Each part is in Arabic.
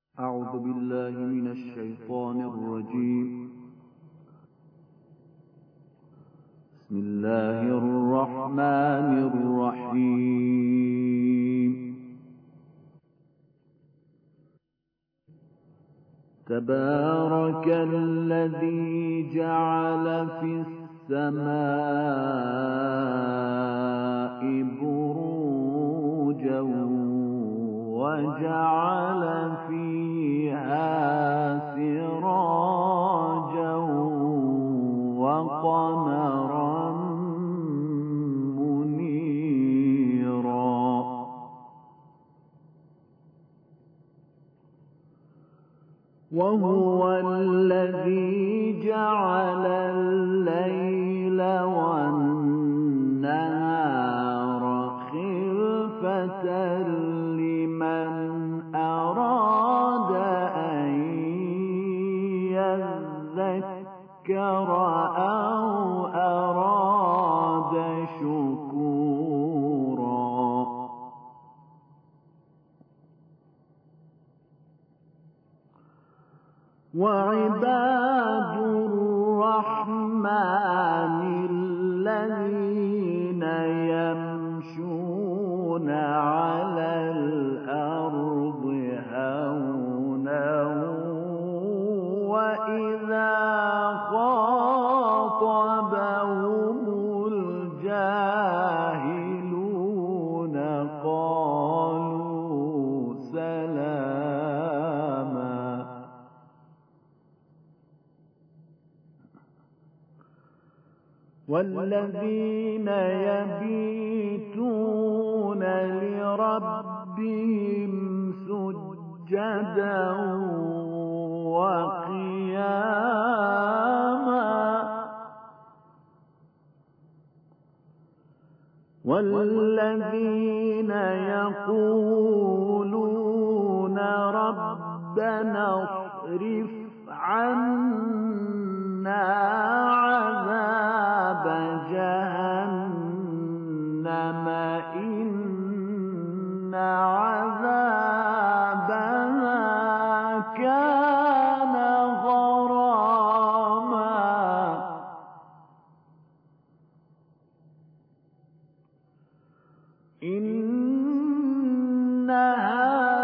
أعوذ بالله من الشيطان الرجيم. بسم الله الرحمن الرحيم. تبارك الذي جعل في السماء بروجا وجعل فيها سراجا وقمرا منيرا وهو الذي جعل الليل والنهار خلفة لمن أراد أن يذكر أو أراد شكورا وعباد الرحمن الذين يمشون على الأرض هونا وإذا خاطبهم الجاهلون قالوا سلاما والذين يبيتون لربهم سجدا وقياما والذين يقولون ربنا اصرف عنا عذاب جهنم إن عذابها كان غراما إنها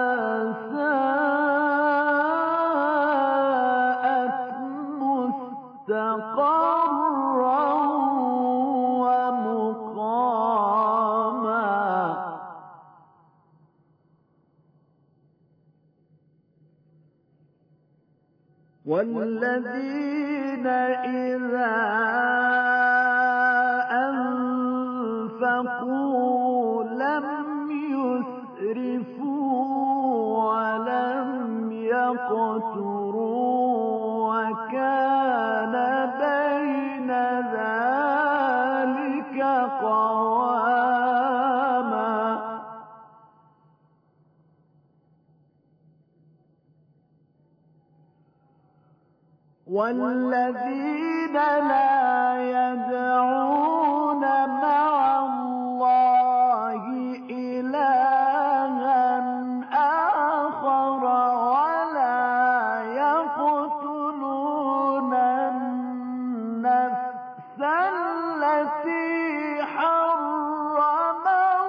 مستقرا ومقاما والذين إذا أنفقوا لم يسرفوا ولم يقتروا وكان بين ذلك قواما والذين لا يدعون مع الله إلها آخر ولا يقتلون النفس التي حرم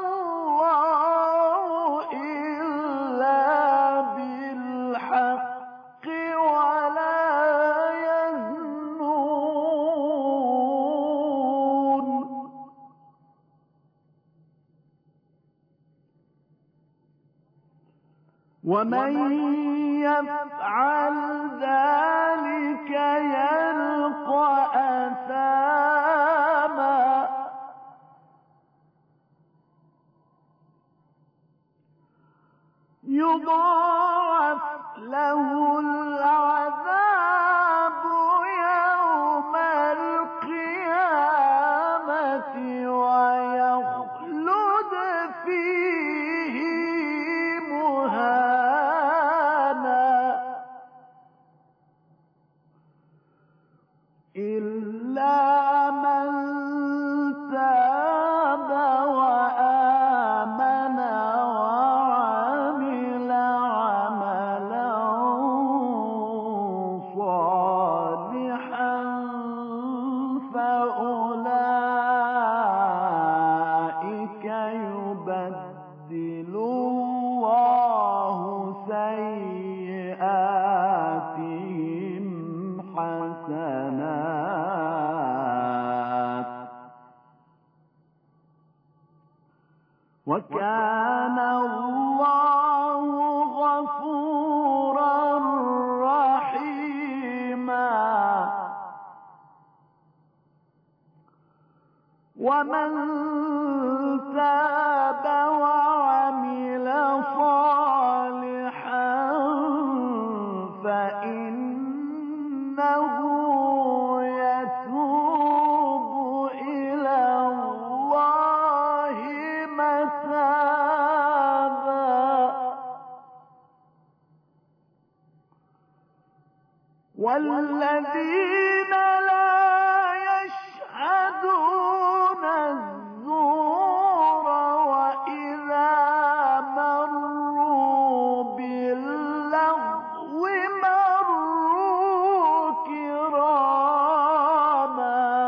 الله إلا بالحق ولا يزنون ومن يفعل ذلك يلقى أثاما يضاعف له العذاب يوم القيامة ويخلد فيه مهانا إلا من تاب وآمن وعمل عملا ومن تاب وعمل صالحا فإنه يتوب إلى الله متابا والذين لا يشهدون الزور وإذا مروا باللغو مروا كراما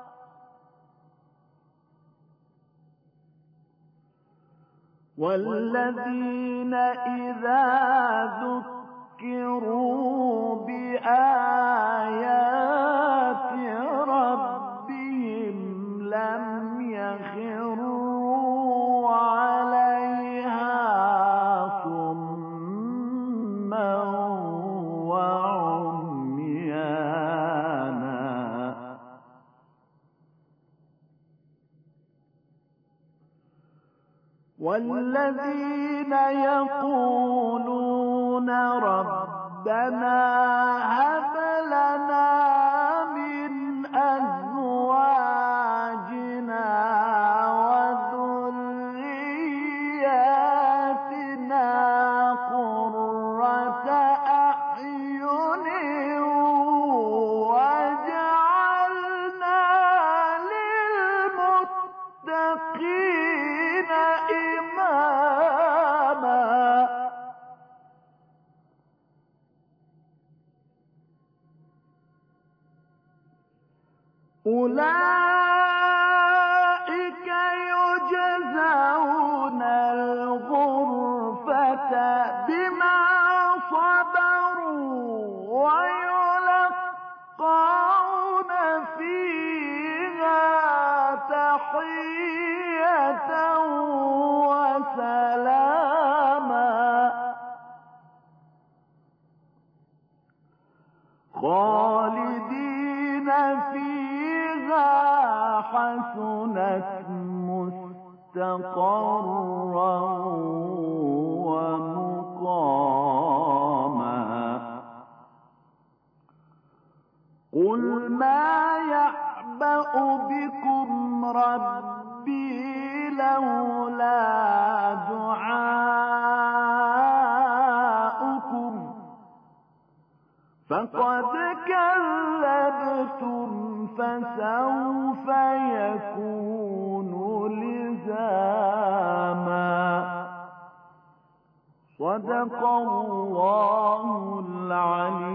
والذين إذا ذكروا بآيات ربهم لم يخروا عليها صما وعميانا والذين يقولون ربنا هب لنا من أزواجنا وذرياتنا قرة أعين واجعلنا للمتقين إماما أولئك يجزون الغرفة بما صبروا ويلقون فيها تحية وسلاما خالدين فيها حسنت مستقرا ومقاما قل ما يعبأ بكم ربي لولا دعاؤكم فقد كذبتم فسوف يكون لزاما صدق الله العليم